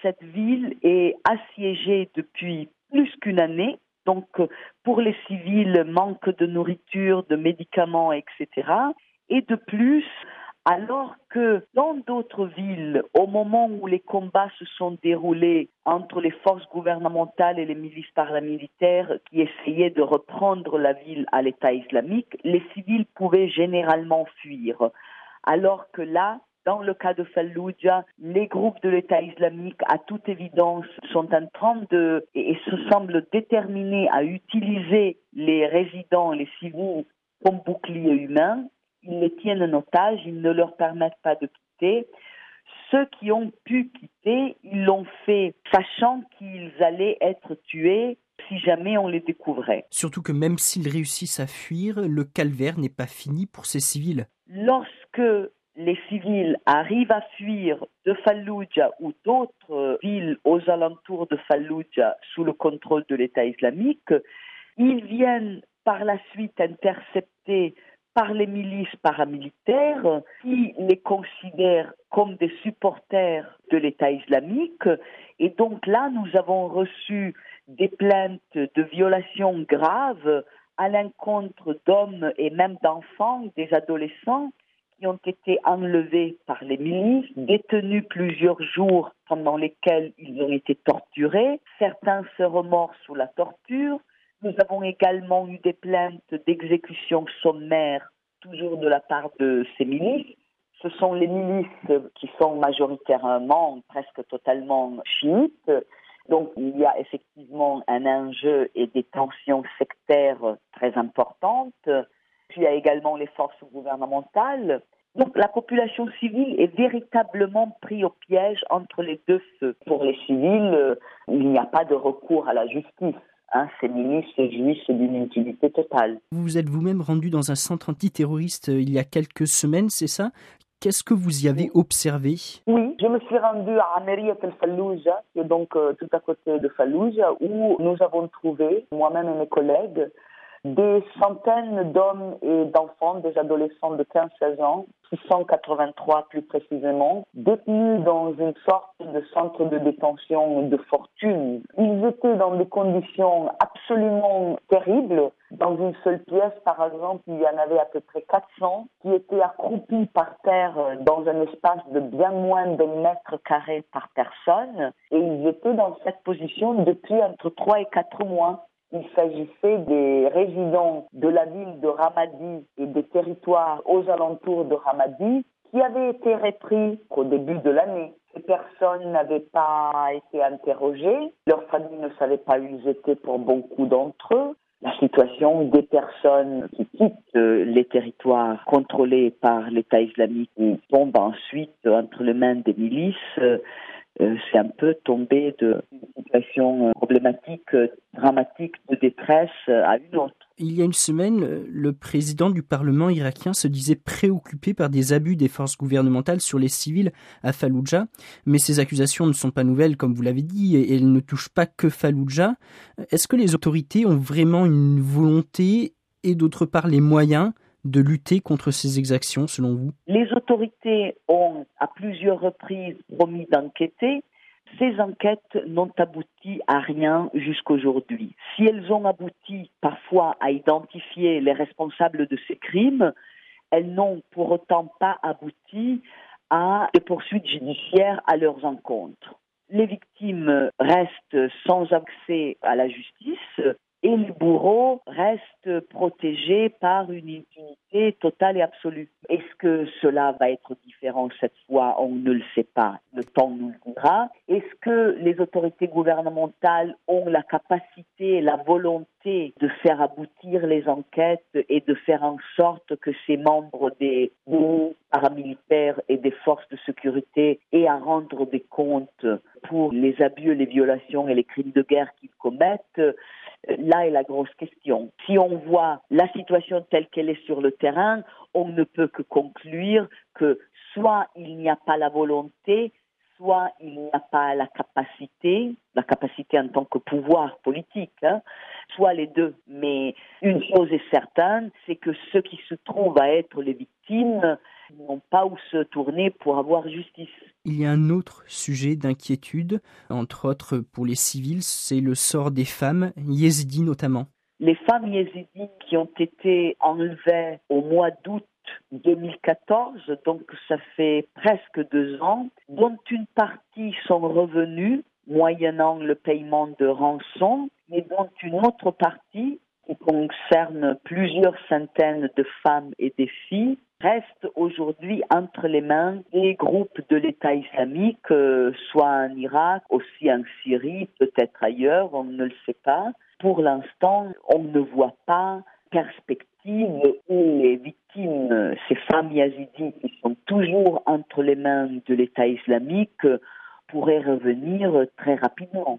cette ville est assiégée depuis plus qu'une année. Donc, pour les civils, manque de nourriture, de médicaments, etc. Et de plus, alors que dans d'autres villes, au moment où les combats se sont déroulés entre les forces gouvernementales et les milices paramilitaires qui essayaient de reprendre la ville à l'État islamique, les civils pouvaient généralement fuir. Alors que là, dans le cas de Falloujah, les groupes de l'État islamique, à toute évidence, sont en train et se semblent déterminés à utiliser les résidents, les civils, comme boucliers humains. Ils les tiennent en otage, ils ne leur permettent pas de quitter. Ceux qui ont pu quitter, ils l'ont fait sachant qu'ils allaient être tués si jamais on les découvrait. Surtout que même s'ils réussissent à fuir, le calvaire n'est pas fini pour ces civils. Lorsque les civils arrivent à fuir de Falloujah ou d'autres villes aux alentours de Falloujah sous le contrôle de l'État islamique, ils viennent par la suite interceptés par les milices paramilitaires qui les considèrent comme des supporters de l'État islamique. Et donc là, nous avons reçu des plaintes de violations graves à l'encontre d'hommes et même d'enfants, des adolescents, qui ont été enlevés par les milices, détenus plusieurs jours pendant lesquels ils ont été torturés. Certains seraient morts sous la torture. Nous avons également eu des plaintes d'exécution sommaire, toujours de la part de ces milices. Ce sont les milices qui sont majoritairement, presque totalement chiites. Donc il y a effectivement un enjeu et des tensions sectaires très importantes. Puis il y a également les forces gouvernementales. Donc la population civile est véritablement prise au piège entre les deux feux. Pour les civils, il n'y a pas de recours à la justice. Ces milices jouissent d'une impunité totale. Vous vous êtes vous-même rendu dans un centre antiterroriste il y a quelques semaines, c'est ça ? Qu'est-ce que vous y avez observé ? Oui, je me suis rendue à Ameriyat el-Falloujah, qui est donc tout à côté de Falloujah, où nous avons trouvé, moi-même et mes collègues, des centaines d'hommes et d'enfants, des adolescents de 15-16 ans, 683 plus précisément, détenus dans une sorte de centre de détention de fortune. Ils étaient dans des conditions absolument terribles. Dans une seule pièce, par exemple, il y en avait à peu près 400 qui étaient accroupis par terre dans un espace de bien moins de mètres carrés par personne. Et ils étaient dans cette position depuis entre 3 et 4 mois. Il s'agissait des résidents de la ville de Ramadi et des territoires aux alentours de Ramadi qui avaient été repris au début de l'année. Ces personnes n'avaient pas été interrogées, leurs familles ne savaient pas où ils étaient pour beaucoup d'entre eux. La situation des personnes qui quittent les territoires contrôlés par l'État islamique et tombent ensuite entre les mains des milices, c'est un peu tombé d'une situation problématique, dramatique, de détresse à une autre. Il y a une semaine, le président du Parlement irakien se disait préoccupé par des abus des forces gouvernementales sur les civils à Falloujah. Mais ces accusations ne sont pas nouvelles, comme vous l'avez dit, et elles ne touchent pas que Falloujah. Est-ce que les autorités ont vraiment une volonté et d'autre part les moyens de lutter contre ces exactions, selon vous ? Les autorités ont à plusieurs reprises promis d'enquêter. Ces enquêtes n'ont abouti à rien jusqu'aujourd'hui. Si elles ont abouti parfois à identifier les responsables de ces crimes, elles n'ont pour autant pas abouti à des poursuites judiciaires à leurs encontres. Les victimes restent sans accès à la justice et les bourreaux restent protégés par une impunité totale et absolue. Est-ce que cela va être différent cette fois ? On ne le sait pas. Le temps nous le dira. Est-ce que les autorités gouvernementales ont la capacité, la volonté de faire aboutir les enquêtes et de faire en sorte que ces membres des paramilitaires et des forces de sécurité aient à rendre des comptes pour les abus, les violations et les crimes de guerre qu'ils commettent ? Là est la grosse question. Si on voit la situation telle qu'elle est sur le terrain, on ne peut que conclure que soit il n'y a pas la volonté, soit il n'y a pas la capacité en tant que pouvoir politique, soit les deux. Mais une chose est certaine, c'est que ceux qui se trouvent à être les victimes n'ont pas où se tourner pour avoir justice. Il y a un autre sujet d'inquiétude, entre autres pour les civils, c'est le sort des femmes, yézidis notamment. Les femmes yézidis qui ont été enlevées au mois d'août 2014, donc ça fait presque 2 ans, dont une partie sont revenues moyennant le paiement de rançon, et dont une autre partie, qui concerne plusieurs centaines de femmes et des filles, reste aujourd'hui entre les mains des groupes de l'État islamique, soit en Irak, aussi en Syrie, peut-être ailleurs, on ne le sait pas. Pour l'instant, on ne voit pas perspective où les victimes, ces femmes yazidis qui sont toujours entre les mains de l'État islamique, pourraient revenir très rapidement.